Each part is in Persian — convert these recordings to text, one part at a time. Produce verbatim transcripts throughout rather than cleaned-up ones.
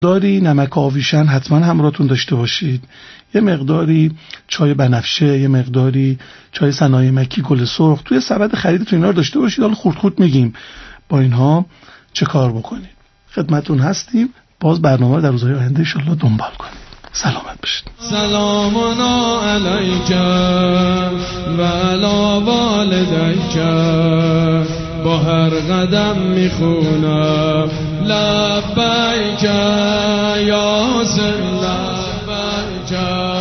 داری نمک آویشن حتما همراهتون داشته باشید، یه مقداری چای بنفشه، یه مقداری چای صنایع مکی، گل سرخ توی سبد خریدتون اینا رو داشته باشید. حالا خورد خورد میگیم با اینها چه کار بکنید. خدمتون هستیم. باز برنامه رو در روزهای آینده ان شاءالله دنبال کنید. سلامت باشید. سلام علیک و علی والدیک، با هر قدم میخونم لبیک یا حسین لبیک.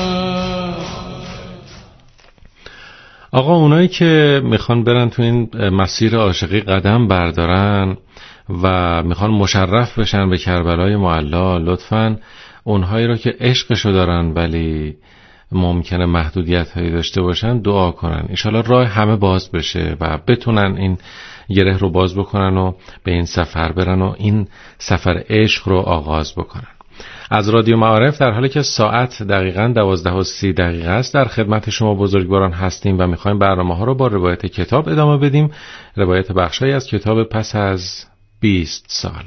آقا اونایی که میخوان برن تو این مسیر عاشقی قدم بردارن و میخوان مشرف بشن به کربلای معلا، لطفاً اونهایی رو که عشقشو دارن ولی ممکنه محدودیت هایی داشته باشن دعا کنن، انشالله راه همه باز بشه و بتونن این گره رو باز بکنن و به این سفر برن و این سفر عشق رو آغاز بکنن. از رادیو معارف در حالی که ساعت دقیقاً دوازده و سی دقیقه است در خدمت شما بزرگواران هستیم و میخوایم برنامه ها رو با روایت کتاب ادامه بدیم. روایت بخشایی از کتاب پس از بیست سال.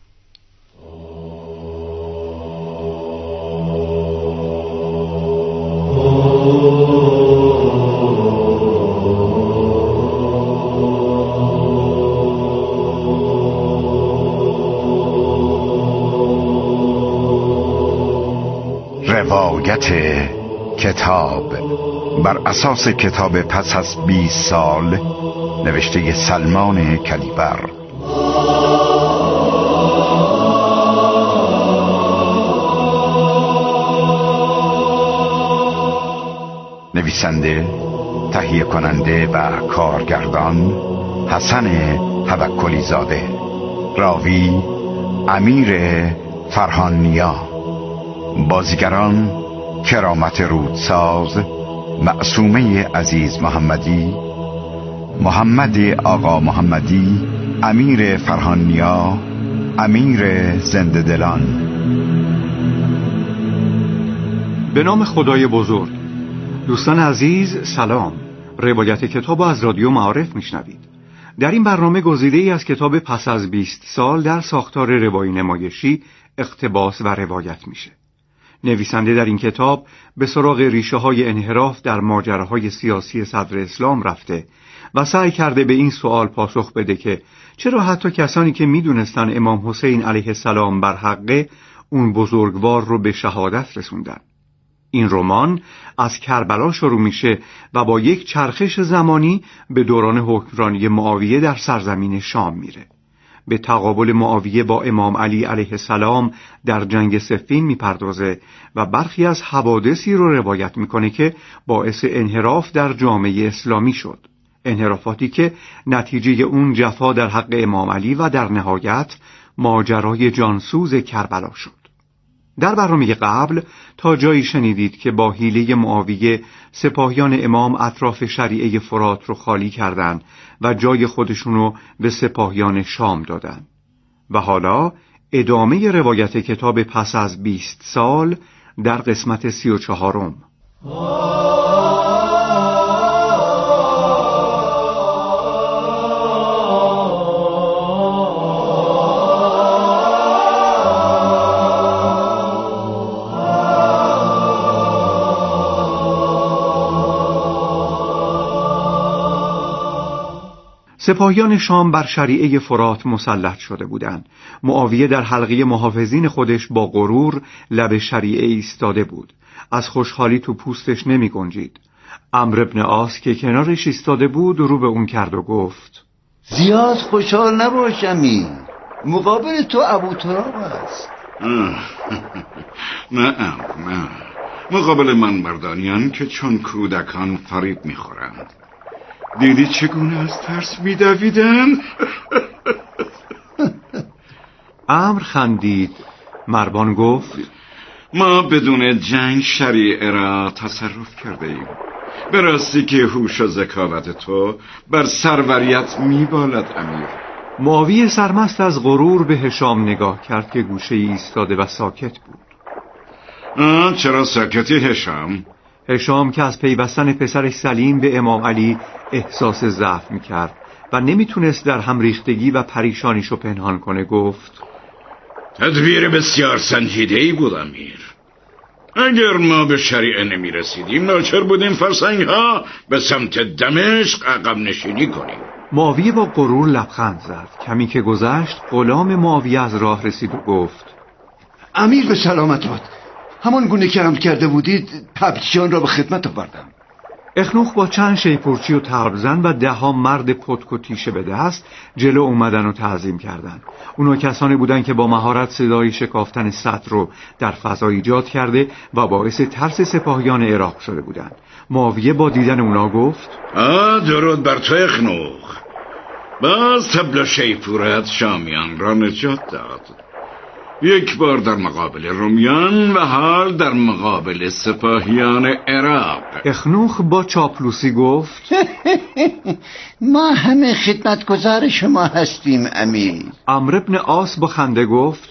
روایت کتاب بر اساس کتاب پس از بیست سال نوشته سلمان کلیبر. نویسنده، تهیه کننده و کارگردان حسن توکلی زاده. راوی امیر فرهانیا. بازیگران کرامت رودساز، معصومه عزیز محمدی، محمد آقا محمدی، امیر فرهانیا، امیر زنده دلان. به نام خدای بزرگ. دوستان عزیز سلام. روایت کتاب از رادیو معارف میشنوید. در این برنامه گزیده‌ای از کتاب پس از بیست سال در ساختار روایی نمایشی اقتباس و روایت میشه. نویسنده در این کتاب به سراغ ریشه های انحراف در ماجراهای سیاسی صدر اسلام رفته و سعی کرده به این سوال پاسخ بده که چرا حتی کسانی که میدونستن امام حسین علیه السلام بر حقه اون بزرگوار رو به شهادت رسوندن. این رمان از کربلا شروع میشه و با یک چرخش زمانی به دوران حکمرانی معاویه در سرزمین شام میره. به تقابل معاویه با امام علی علیه السلام در جنگ صفین میپردازه و برخی از حوادثی رو روایت میکنه که باعث انحراف در جامعه اسلامی شد. انحرافاتی که نتیجه اون جفا در حق امام علی و در نهایت ماجرای جانسوز کربلا شد. در برنامه قبل تا جایی شنیدید که با حیله معاویه سپاهیان امام اطراف شریعه فرات رو خالی کردند و جای خودشونو به سپاهیان شام دادن. و حالا ادامه روایت کتاب پس از بیست سال در قسمت سی و چهارم. سپاهیان شام بر شریعه فرات مسلط شده بودند. معاویه در حلقه محافظین خودش با غرور لب شریعه ایستاده بود. از خوشحالی تو پوستش نمی گنجید. عمرو بن عاص که کنارش ایستاده بود رو به اون کرد و گفت: زیاد خوشحال نباشمی، مقابل تو ابو تراب است. نه نه، مقابل من مردانیان که چون کودکان فریب میخورند. دیدی چگونه از ترس میدویدن؟ عمرو خندید. مروان گفت: ما بدون جنگ شریعه را تصرف کرده ایم. به راستی که هوش و ذکاوت تو بر سروریت میبالد امیر. معاویه سرمست از غرور به هشام نگاه کرد که گوشه ایستاده و ساکت بود. آه چرا ساکتی هشام؟ هشام که از پیوستن پسرش سلیم به امام علی احساس ضعف میکرد و نمیتونست در هم ریختگی و پریشانیشو پنهان کنه گفت: تدبیر بسیار سنجیده‌ای بود امیر. اگر ما به شریعه نمی رسیدیم ناچار بودیم فرسنگ ها به سمت دمشق عقب نشینی کنیم. معاویه با غرور لبخند زد. کمی که گذشت غلام معاویه از راه رسید و گفت: امیر به سلامت باد. همان گونه که امر کرده بودید تبلیغیان را به خدمت آوردم. اخنوخ با چند شیپورچی و طربزن و ده ها مرد پتک و تیشه به دست جلو اومدن و تعظیم کردن. اونا کسانی بودن که با مهارت صدای شکافتن سطر رو در فضا ایجاد کرده و باعث ترس سپاهیان عراق شده بودند. معاویه با دیدن اونا گفت: آه درود بر تو اخنوخ. باز طبل شیپورت شامیان را نجات داد. یک بار در مقابل رومیان و حال در مقابل سپاهیان عراق. اخنوخ با چاپلوسی گفت: ما همه خدمتگزار شما هستیم امیر. عمرو بن عاص با خنده گفت: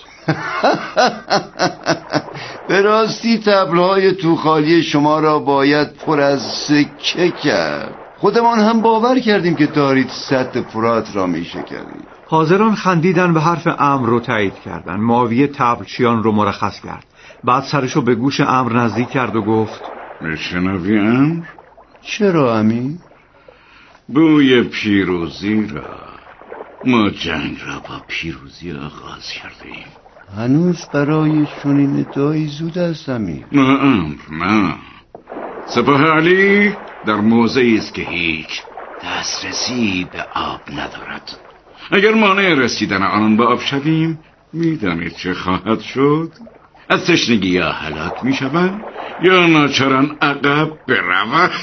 به راستی طبلهای توخالی شما را باید پر از سکه کرد. خودمان هم باور کردیم که دارید سد فرات را می شکنید. حاضران خندیدن و حرف امر رو تایید کردن. معاویه طبلچیان رو مرخص کرد. بعد سرشو به گوش امر نزدیک کرد و گفت: میشنوی امر؟ چرا امیر؟ بوی پیروزی را. ما جنگ را با پیروزی آغاز کردیم. هنوز برای چنین ادعایی زود است امیر. نه امر نه. سپاه علی در موضعی است که هیچ دسترسی به آب ندارد. اگر مانع رسیدن آن به آب شویم میدانید چه خواهد شد؟ از تشنگی یا هلاک میشوند یا ناچارن عقب بروند.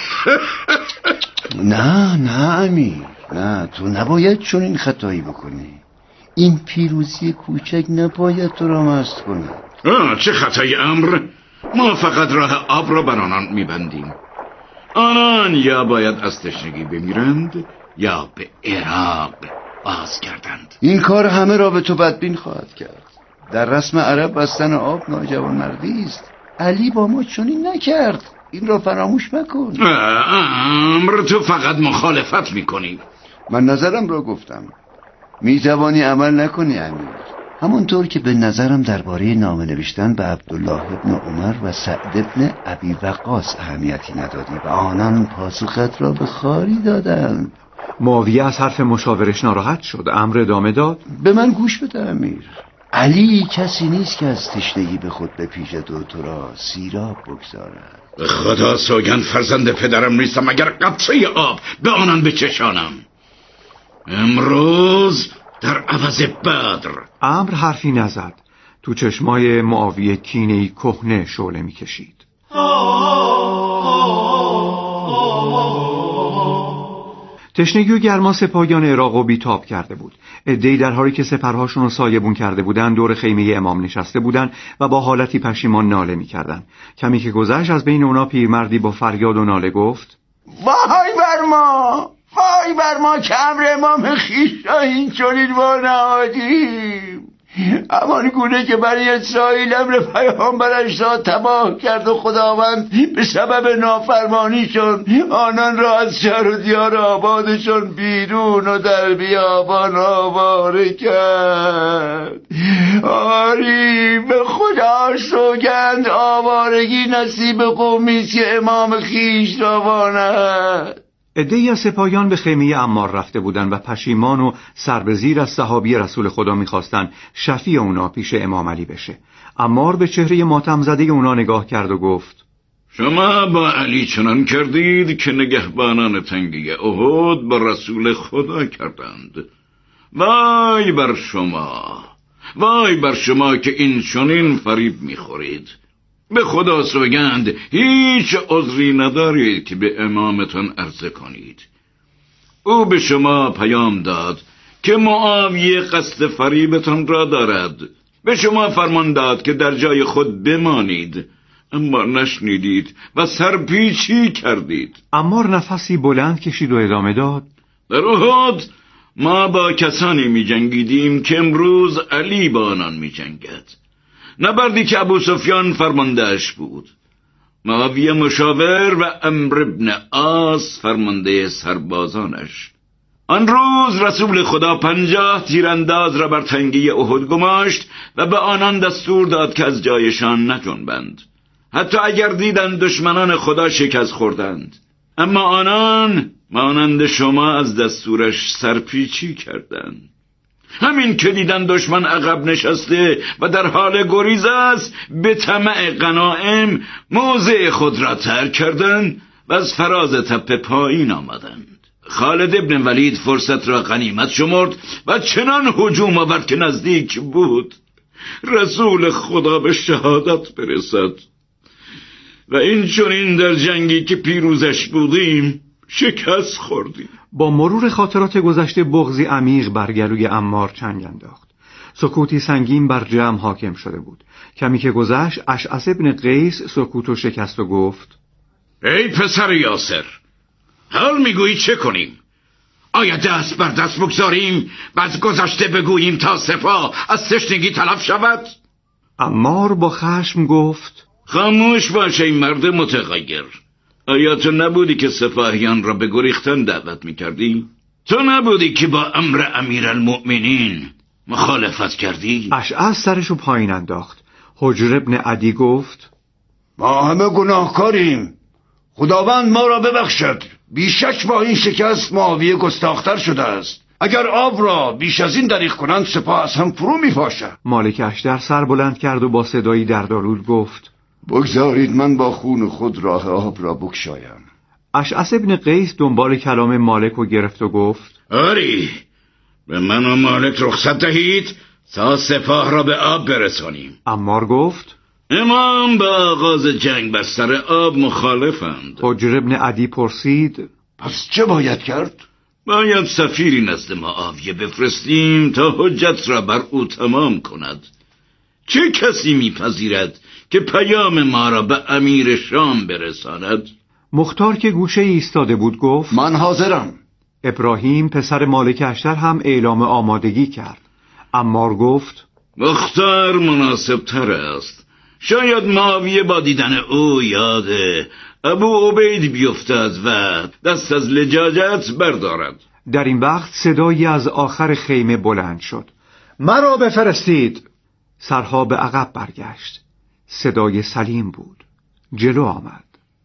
نه نه امیر، نه، تو نباید چون این خطایی بکنی. این پیروزی کوچک نباید تو را مست کنه. آه چه خطای امر؟ ما فقط راه آب را بر آنان میبندیم. آنان یا باید از تشنگی بمیرند یا به عراق باز کردند. این کار همه را به تو بدبین خواهد کرد. در رسم عرب بستن آب ناجوانمردی است. علی با ما چنین نکرد. این را فراموش مکن. امر تو فقط مخالفت میکنی. من نظرم را گفتم. میتوانی عمل نکنی امیر. همونطور که به نظرم درباره نامه نوشتن به عبدالله ابن عمر و سعد ابن ابی وقاص اهمیتی ندادی و آنان پاسخت را به خاری دادند. معاویه از حرف مشاورش ناراحت شد. امر ادامه داد: به من گوش بده امیر. علی کسی نیست که از تشنگی به خود بپیچد و تو را سیراب بگذارد. به خدا سوگند فرزند پدرم نیستم اگر قطره آب به آنان بچشانم. امروز در عوض بدر. امر حرفی نزد. تو چشمای معاویه کینه‌ای کهنه شعله می‌کشید. تشنگی و گرما سپاهیان عراق رو بیتاب کرده بود. عده‌ای در حالی که سپرهاشون رو سایبون کرده بودن دور خیمه امام نشسته بودن و با حالتی پشیمان ناله می‌کردن. کمی که گذشت از بین اونا پیرمردی با فریاد و ناله گفت: وای بر ما، وای بر ما که امر امام خویش را این چنین وانهادیم. همان گونه که برای اسرائیل امر پیامبرش را تباه کرد و خداوند به سبب نافرمانیشون آنان را از شهر و دیار آبادشون بیرون و در بیابان آواره کرد. آری به خدا سوگند آوارگی نصیب قومی است که امام خویش را واند. عده‌ای از سپاهیان به خیمه عمار رفته بودند و پشیمان و سر به زیر از صحابی رسول خدا می‌خواستند شفیع اونا پیش امام علی بشه. عمار به چهره ماتم زده اونا نگاه کرد و گفت: شما با علی چنان کردید که نگهبانان تنگی احد با رسول خدا کردند. وای بر شما، وای بر شما که این چنین فریب می‌خورید. به خدا سوگند هیچ عذری ندارید که به امامتان عرضه کنید. او به شما پیام داد که معاویه قصد فریبتان را دارد. به شما فرمان داد که در جای خود بمانید، اما نشنیدید و سرپیچی کردید. عمار نفسی بلند کشید و ادامه داد: در احد ما با کسانی می جنگیدیم که امروز علی با آنان می جنگد. نبردی که ابو سفیان فرماندهش بود، معاویه مشاور و عمرو بن عاص فرمانده سربازانش. آن روز رسول خدا پنجاه تیرانداز را بر تنگی احد گماشت و به آنان دستور داد که از جایشان نجنبند، حتی اگر دیدند دشمنان خدا شکست خوردند. اما آنان مانند شما از دستورش سرپیچی کردند. همین که دیدن دشمن عقب نشسته و در حال گریز است، به طمع غنایم موضع خود را ترک کردند و از فراز تپه پایین آمدند. خالد ابن ولید فرصت را غنیمت شمرد و چنان هجوم آورد که نزدیک بود رسول خدا به شهادت برسد و این چنین در جنگی که پیروزش بودیم شکست خوردیم. با مرور خاطرات گذشته بغضی عمیق بر گلوی عمار چنگ انداخت. سکوتی سنگین بر جمع حاکم شده بود. کمی که گذشت اشعث ابن قیس سکوتو شکست و گفت: ای پسر یاسر، حال میگویی چه کنیم؟ آیا دست بر دست بگذاریم و از گذشته بگوییم تا سپاه از تشنگی تلف شود؟ عمار با خشم گفت: خاموش باش ای مرد متغیر. آیا تو نبودی که سپاهیان را به گریختن دعوت میکردی؟ تو نبودی که با امر امیرالمؤمنین مخالفت کردی؟ اشعث سرشو پایین انداخت. حجر ابن عدی گفت: ما همه گناهکاریم، خداوند ما را ببخشد. بیشک با این شکست معاویه گستاختر شده است. اگر آب را بیش از این دریغ کنند سپاه از هم فرو میپاشد. مالک اشتر سر بلند کرد و با صدایی دردآلود گفت: بگذارید من با خون خود راه آب را بگشایم. اشعث ابن قیس دنبال کلام مالک رو گرفت و گفت: آری، به من و مالک رخصت دهید تا سپاه را به آب برسانیم. عمار گفت: امام با آغاز جنگ بر سر آب مخالفند. حجر ابن عدی پرسید: پس چه باید کرد؟ باید سفیری نزد معاویه بفرستیم تا حجت را بر او تمام کند. چه کسی میپذیرد که پیام ما را به امیر شام برساند؟ مختار که گوشه ایستاده بود گفت: من حاضرم. ابراهیم پسر مالک اشتر هم اعلام آمادگی کرد. عمار گفت: مختار مناسب تر است. شاید معاویه با دیدن او یاد ابو عبید بیفتد و دست از لجاجت بردارد. در این وقت صدایی از آخر خیمه بلند شد: مرا بفرستید. سرها به عقب برگشت. صدای سلیم بود. جلو آمد،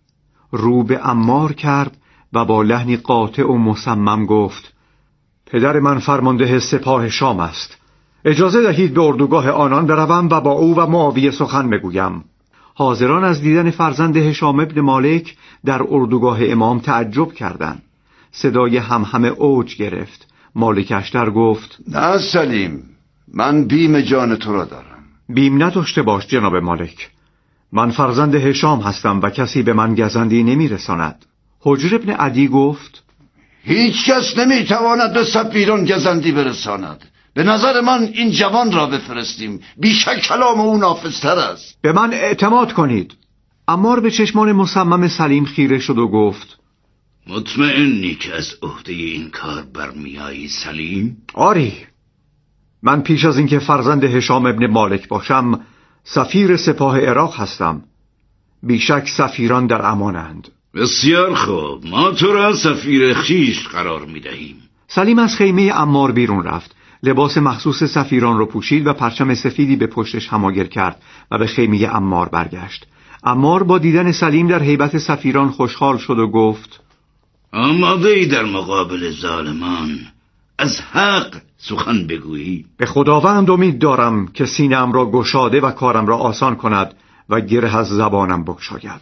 رو به عمار کرد و با لحنی قاطع و مصمم گفت: پدر من فرمانده سپاه شام است. اجازه دهید به اردوگاه آنان بروم و با او و معاویه سخن بگویم. حاضران از دیدن فرزند هشام ابن مالک در اردوگاه امام تعجب کردند. صدای همهمه اوج گرفت. مالک اشتر گفت: نه سلیم، من بیم جان تو را دارم. بیم نداشته باش جناب مالک. من فرزند هشام هستم و کسی به من گزندی نمی رساند. حجر ابن عدی گفت: هیچ کس نمی تواند به سفیران گزندی برساند. به نظر من این جوان را بفرستیم، بیشک کلام او نافذتر است. به من اعتماد کنید. عمار به چشمان مصمم سلیم خیره شد و گفت: مطمئنی که از عهده این کار برمیایی سلیم؟ آری، من پیش از اینکه فرزند هشام ابن مالک باشم سفیر سپاه عراق هستم. بیشک سفیران در امانند. بسیار خوب، ما تو را سفیر خیش قرار می دهیم. سلیم از خیمه عمار بیرون رفت. لباس مخصوص سفیران رو پوشید و پرچم سفیدی به پشتش حماگر کرد و به خیمه عمار برگشت. عمار با دیدن سلیم در هیبت سفیران خوشحال شد و گفت: آماده ای در مقابل ظالمان از حق سخن بگویی؟ به خداوند امید دارم که سینه‌ام را گشاده و کارم را آسان کند و گره از زبانم بگشاید.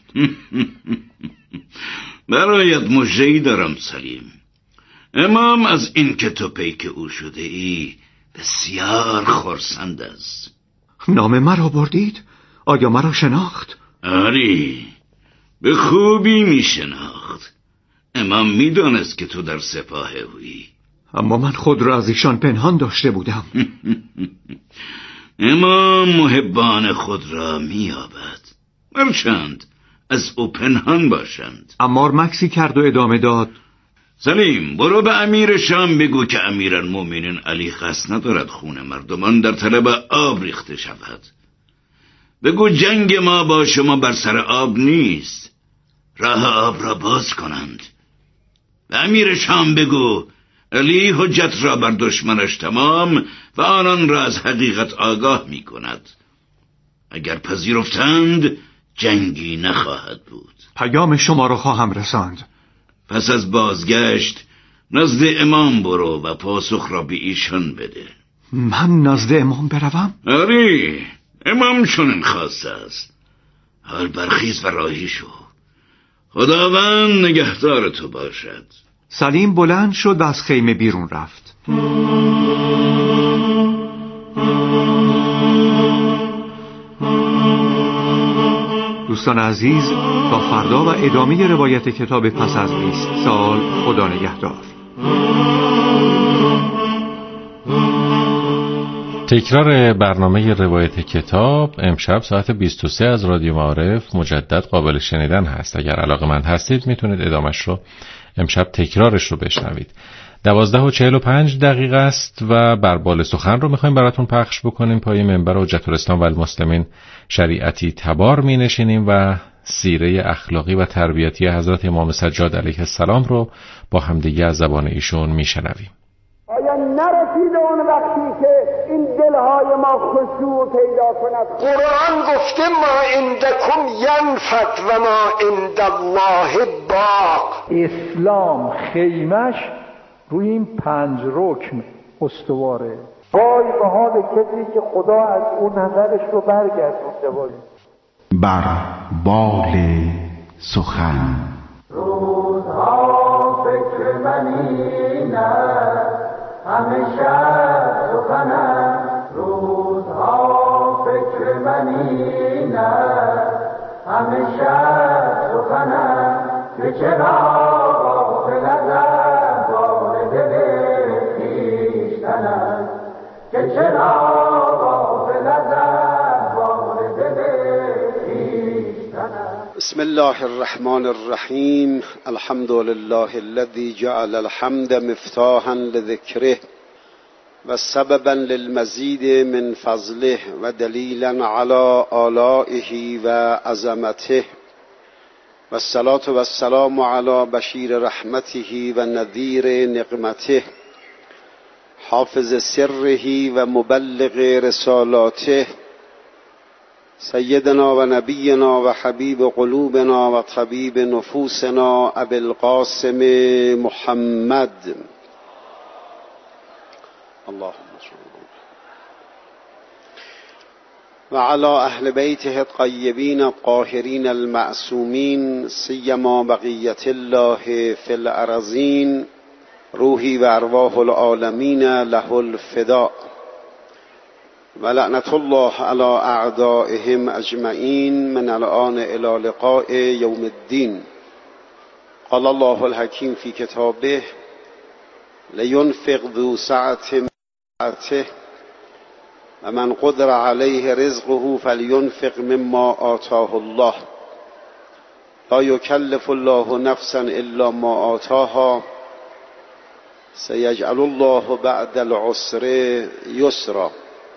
برایت مژده‌ای دارم سلیم. امام از این که تو پیک او شده ای بسیار خرسند است. نام مرا بردید؟ آیا مرا شناخت؟ آری، به خوبی می شناخت. امام می دانست که تو در سپاه اویی. اما من خود را از ایشان پنهان داشته بودم. امام محبان خود را می یابد، هرچند از او پنهان باشند. عمار مکسی کرد و ادامه داد: سلیم، برو به امیر شام بگو که امیرالمؤمنین علی قصد ندارد خون مردمان در طلب آب ریخته شود. بگو جنگ ما با شما بر سر آب نیست، راه آب را باز کنند. به امیر شام بگو علی حجت را بر دشمنش تمام و آنان را از حقیقت آگاه می کند. اگر پذیرفتند جنگی نخواهد بود. پیام شما را خواهم رساند. پس از بازگشت نزد امام برو و پاسخ را به ایشان بده. من نزد امام بروم؟ آری، امام چنین خواسته است. حال برخیز و راهی شو. خداوند نگهدار تو باشد. سلیم بلند شد و از خیمه بیرون رفت. دوستان عزیز، تا فردا و ادامه روایت کتاب پس از بیست سال. خدا نگهدار. تکرار برنامه روایت کتاب امشب ساعت بیست و سه از رادیو معارف مجدد قابل شنیدن هست. اگر علاقه‌مند هستید میتونید ادامش رو امشب تکرارش رو بشنوید. دوازده و چهل و پنج دقیقه است و بر بال سخن رو میخوایم براتون پخش بکنیم. پای منبر حجت الاسلام و المسلمین شریعتی تبار می نشینیم و سیره اخلاقی و تربیتی حضرت امام سجاد علیه السلام رو با همدیگه از زبان ایشون میشنویم. آیا نرسیده اون وقتی که این دلهای ما خشوع پیدا کند؟ قرآن گفته ما عندکم ینفد و ما عند الله باق. اسلام خیمش روی این پنج رکن استواره. وای به حال کسی که خدا از اون نظرش رو برگردونده. وای بر بال سخن. روزها فکر منی نه همیشه سخنم. روزها فکر منی نه همیشه سخنم. که چرا غافل ازم وارد دل خویشتنم. که چرا غافل ازم وارد دل خویشتنم. بسم الله الرحمن الرحیم. الحمد لله الذي جعل الحمد مفتاحا لذكره و سببا للمزید من فضله و دلیلا على آلائه و عظمته و الصلاة و السلام علی بشیر رحمته و نذیر نقمته حافظ سره و مبلغ رسالاته سیدنا و نبینا و حبیب قلوبنا و طبیب نفوسنا ابی القاسم محمد اللهم و علی اهل بیته الطیبین الطاهرین المعصومین سیما بقیت الله فی الارضین روحی و ارواح العالمین له الفداء و لعنت الله علی اعدائهم اجمعین من الان الی لقاء یوم الدین. قال الله الحکیم فی کتابه لینفق ذو سعة من سعته و من قدر علیه رزقه فلینفق مما آتاه الله لا یکلف الله نفسا الا ما آتاها سیجعل الله بعد العسر یسرا.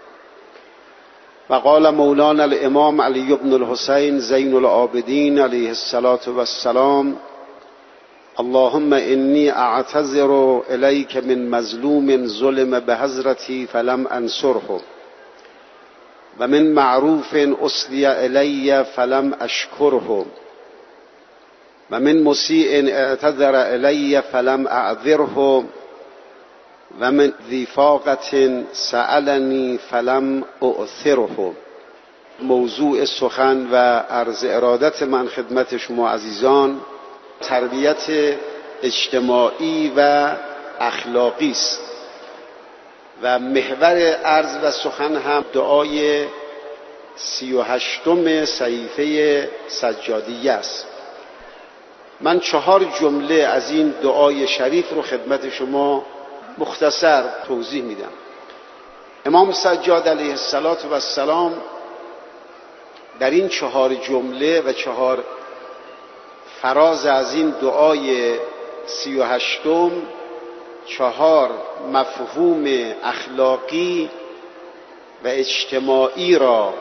و قال مولانا الامام علی بن الحسین زین العابدین علیه الصلاة والسلام اللهم انی اعتذر الیک من مظلوم ظلم بحضرتی فلم انصره و من معروف اسدی الی فلم اشکره و من مسیء اعتذر الی فلم اعذره و من ذی فاقة سألنی فلم اؤثره. موضوع سخن و عرض ارادت من خدمت شما عزیزان تربیت اجتماعی و اخلاقی است و محور عرض و سخن هم دعای سی و هشتم صحیفه سجادیه است. من چهار جمله از این دعای شریف رو خدمت شما مختصر توضیح میدم. امام سجاد علیه السلام در این چهار جمله و چهار فراز از این دعای سی و هشتم چهار مفهوم اخلاقی و اجتماعی را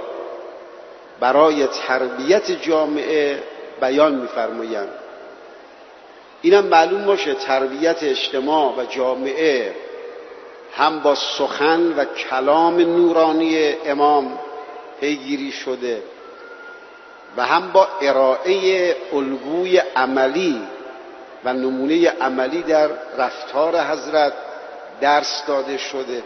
برای تربیت جامعه بیان می‌فرمایند. اینم معلوم باشه تربیت اجتماع و جامعه هم با سخن و کلام نورانی امام پیگیری شده و هم با ارائه الگوی عملی و نمونه عملی در رفتار حضرت درس داده شده،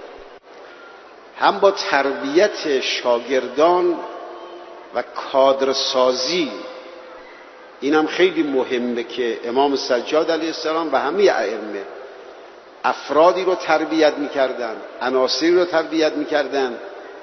هم با تربیت شاگردان و کادرسازی. اینم خیلی مهمه که امام سجاد علیه السلام و همه ائمه افرادی رو تربیت میکردن، عناصری رو تربیت میکردن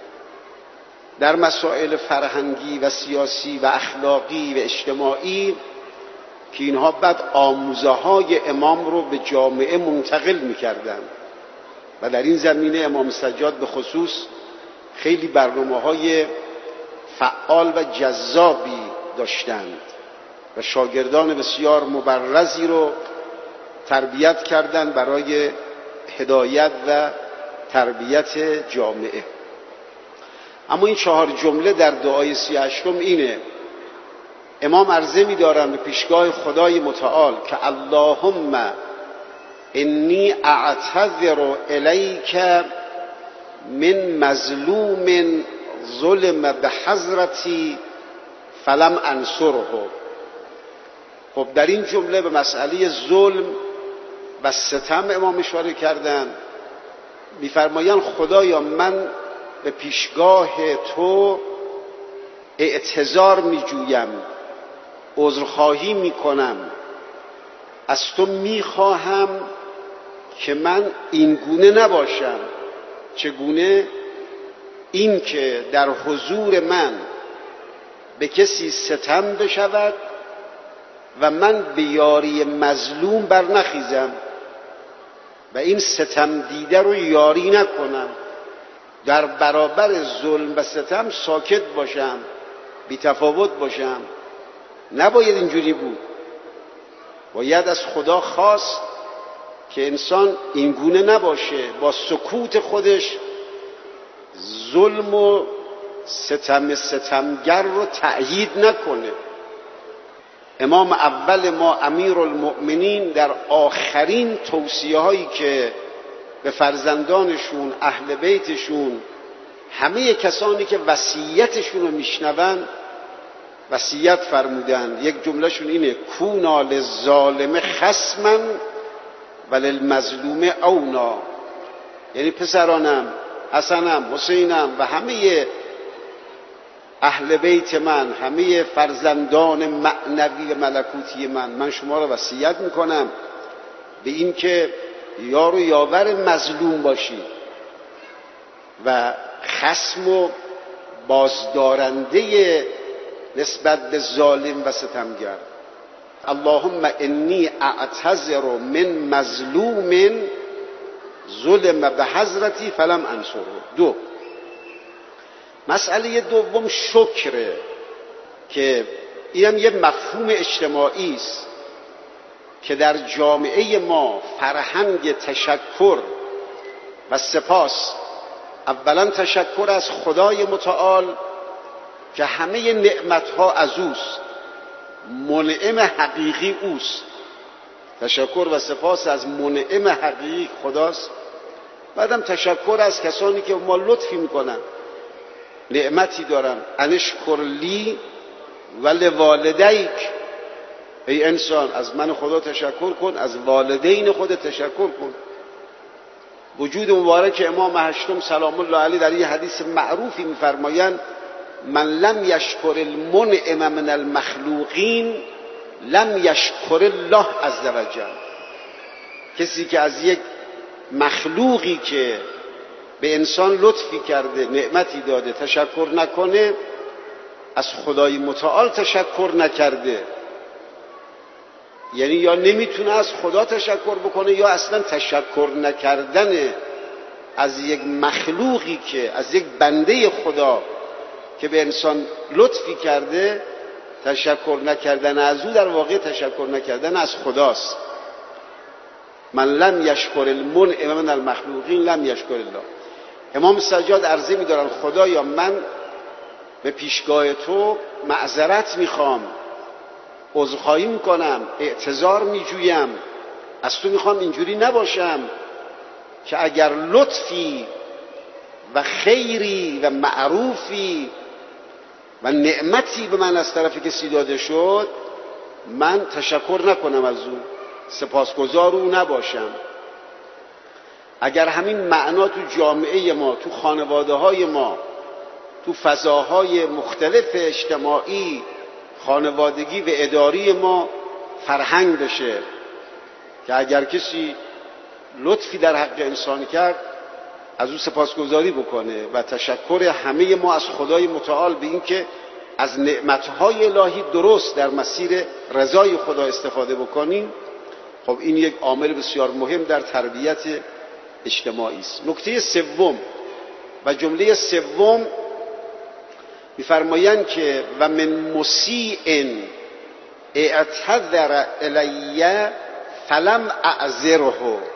در مسائل فرهنگی و سیاسی و اخلاقی و اجتماعی که اینها بعد آموزه های امام رو به جامعه منتقل میکردن و در این زمینه امام سجاد به خصوص خیلی برنامه های فعال و جذابی داشتند و شاگردان بسیار مبرزی رو تربیت کردن برای هدایت و تربیت جامعه. اما این چهار جمله در دعای سی و هشتم اینه: امام عرضه می دارن به پیشگاه خدای متعال که اللهم انی اعتذر الیک من مظلوم ظلم به حضرتی فلم انصره. خب در این جمله به مسئله ظلم و ستم امام اشاره کردن، می‌فرمایند خدایا من به پیشگاه تو اعتذار می‌جویم، عذرخواهی می‌کنم، از تو می‌خواهم که من این گونه نباشم. چگونه؟ این که در حضور من به کسی ستم بشود و من به یاری مظلوم برنخیزم و این ستم دیده رو یاری نکنم، در برابر ظلم و ستم ساکت باشم، بی تفاوت باشم. نباید اینجوری بود. باید از خدا خواست که انسان این گونه نباشه، با سکوت خودش ظلم و ستم ستمگر رو تأیید نکنه. امام اول ما امیرالمؤمنین در آخرین توصیه هایی که به فرزندانشون، اهل بیتشون، همه کسانی که وصیتشون رو میشنون وصیت فرمودند. یک جملهشون اینه: کونا للظالم خصما وللمظلوم اونا. یعنی پسرانم، حسنم، حسینم و همه اهل بیت من، همه فرزندان معنوی و ملکوتی من، من شما را وصیت میکنم به این که یار و یاور مظلوم باشید و خصم و بازدارنده نسبت به ظالم و ستمگر. اللهم انی اعتذر من مظلوم ظلم به حضرتی فلم انصره. دو، مسئله دوم شکره که اینم یه مفهوم اجتماعی است که در جامعه ما فرهنگ تشکر و سپاس، اولا تشکر از خدای متعال که همه نعمتها از اوست، منعم حقیقی اوست. تشکر و سپاس از منعم حقیقی خداست. بعدم تشکر از کسانی که ما لطفی میکنن، نعمتی دارن. انشکر لی و لوالدیک، ای انسان از من خدا تشکر کن، از والدین خود تشکر کن. وجود مبارک امام هشتم سلام الله علیه در یه حدیث معروفی میفرمایند: من لم یشکر المنعم من المخلوقین لم یشکر الله عز وجل. کسی که از یک مخلوقی که به انسان لطفی کرده، نعمتی داده، تشکر نکنه، از خدای متعال تشکر نکرده. یعنی یا نمیتونه از خدا تشکر بکنه یا اصلا تشکر نکردن از یک مخلوقی که، از یک بنده خدا که به انسان لطفی کرده، تشکر نکردن از او در واقع تشکر نکردن از خداست. من لم یشکر المنعم من المخلوقین لم یشکر الله. امام سجاد عرضه می‌دارن خدایا من به پیشگاه تو معذرت میخوام عذرخواهی میکنم، اعتذار میجویم، از تو میخوام اینجوری نباشم که اگر لطفی و خیری و معروفی و نعمتی به من از طرف کسی داده شد من تشکر نکنم از او، سپاسگزار او نباشم. اگر همین معنا تو جامعه ما، تو خانواده های ما، تو فضاهای مختلف اجتماعی، خانوادگی و اداری ما فرهنگ بشه که اگر کسی لطفی در حق انسان کرد از او سپاسگزاری بکنه و تشکر همه ما از خدای متعال به این که از نعمتهای الهی درست در مسیر رضای خدا استفاده بکنیم، خب این یک عامل بسیار مهم در تربیت اجتماعی است. نکته سوم و جمله سوم می‌فرمایند که و من مسیء اعتذر الی فلم اعذره،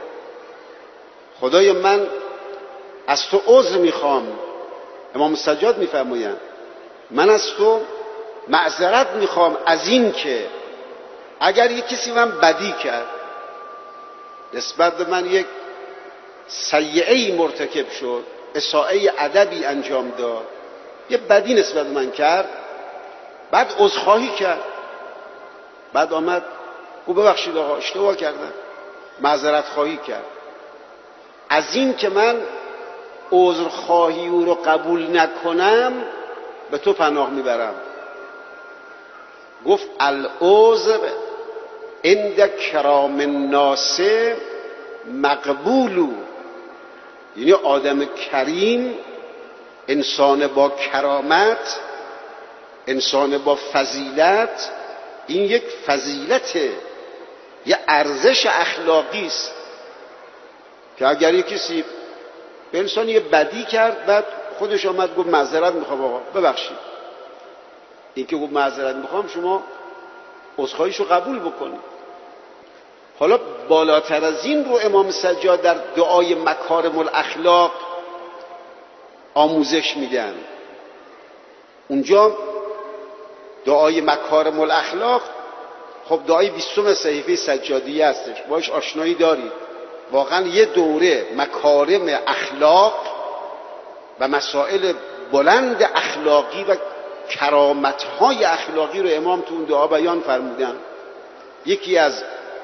خدای من از تو عذر میخوام. امام سجاد میفرمایند من از تو معذرت میخوام از این که اگر یک کسی من بدی کرد، نسبت به من یک سیئه‌ای مرتکب شد، اساءه ادبی انجام داد، یه بدی نسبت به من کرد، بعد عذرخواهی کرد، بعد آمد او ببخشید آقا اشتباه کردم، معذرت خواهی کرد، از این که من عذرخواهی او رو قبول نکنم به تو پناه میبرم. گفت العذر عند کرام الناس مقبولو، یعنی آدم کریم، انسان با کرامت، انسان با فضیلت، این یک فضیلته، یه ارزش اخلاقی است که اگر یک کسی به انسان یه بدی کرد بعد خودش آمد گفت معذرت میخوام آقا ببخشید، این که گفت معذرت میخوام شما عذرخواهیشو قبول بکنید. حالا بالاتر از این رو امام سجاد در دعای مکارم الاخلاق آموزش میدن. اونجا دعای مکارم الاخلاق خب دعای بیستم صحیفه سجادیه هستش، باش آشنایی دارید. واقعا یه دوره مکارم اخلاق و مسائل بلند اخلاقی و کرامت‌های اخلاقی رو امام تو اون دعا بیان فرمودن. یکی از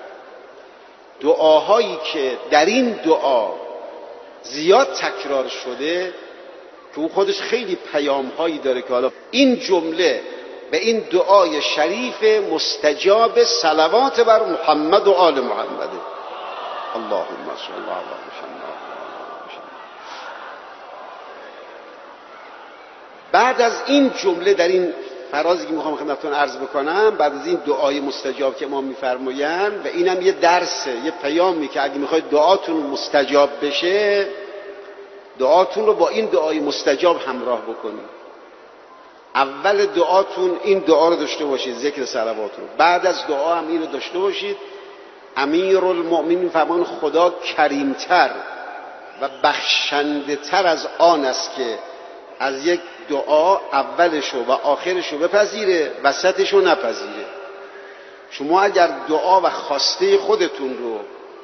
دعاهایی که در این دعا زیاد تکرار شده که اون خودش خیلی پیام‌هایی داره که حالا این جمله به این دعای شریف مستجاب صلوات بر محمد و آل محمد، اللهم صل علی محمد. بعد از این جمله در این فرازی که میخوام خدمتتون عرض بکنم، بعد از این دعای مستجاب که ما میفرمایند و اینم یه درسه، یه پیامی که اگه میخواید دعاتون مستجاب بشه دعاتون رو با این دعای مستجاب همراه بکنید. اول دعاتون این دعا رو داشته باشید، ذکر صلوات رو، بعد از دعا هم این رو داشته باشید. امیرالمؤمنین فرمان خدا کریمتر و بخشنده تر از آن است که از یک دعا اولشو و آخرشو بپذیره وسطشو نپذیره. شما اگر دعا و خواسته خودتون رو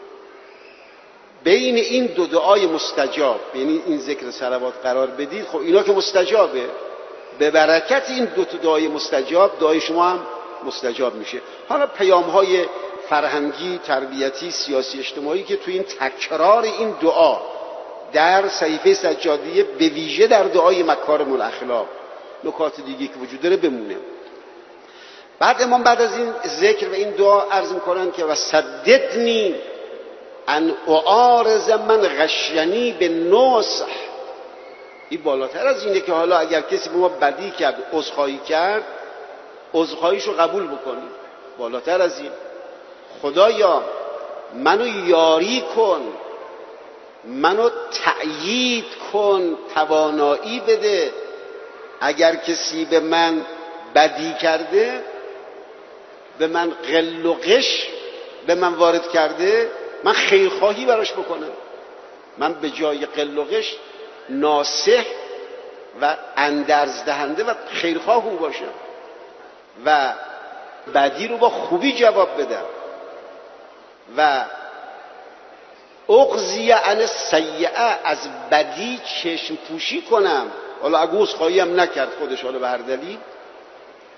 بین این دو دعای مستجاب، یعنی این ذکر صلوات قرار بدید، خب اینا که مستجابه، به برکت این دو تا دعای مستجاب دعای شما هم مستجاب میشه. حالا پیام‌های فرهنگی، تربیتی، سیاسی، اجتماعی که تو این تکرار این دعا در صحیفه سجادیه به ویژه در دعای مکارم الاخلاق نکات دیگه که وجود داره بمونه. بعد امام بعد از این ذکر و این دعا عرض میکنن که و سددنی ان اعارض من غشنی به نصح. این بالاتر از اینه که حالا اگر کسی به ما بدی کرد، عذرخواهی کرد، عذرخواهیشو قبول بکنیم. بالاتر از این خدایا منو یاری کن، منو تأیید کن، توانایی بده، اگر کسی به من بدی کرده، به من غل و غش به من وارد کرده، من خیرخواهی براش بکنم. من به جای غل و غش ناصح و اندرز دهنده و خیرخواه او باشم. و بدی رو با خوبی جواب بدم و اغزی عن السیئه، از بدی چشم پوشی کنم. حالا اگه عذرخواهی هم نکرد خودش حالا به هر دلیل،